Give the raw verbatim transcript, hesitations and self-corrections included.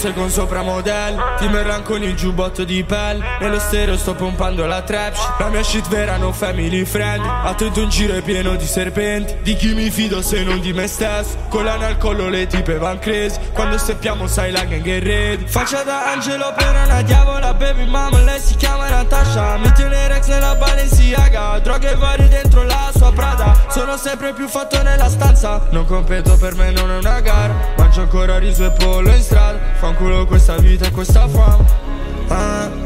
busse con sopra modelli, ti merran con il giubbotto di pelle. Nello stereo sto pompando la trap shit. La mia shit vera non family friend. Attento un giro è pieno di serpenti. Di chi mi fido se non di me stesso. Con l'ana al collo le tipe van crazy. Quando steppiamo sai la gang è ready. Faccia da angelo per una diavola baby mama. Lei si chiama Natasha. Mi tiene Rex nella Balenciaga. Droghe varie dentro la sua Prada. Sono sempre più fatto nella stanza. Non competo, per me non è una gara. Mangio ancora riso e pollo in strada. Fanculo questa vita e questa fama. ah.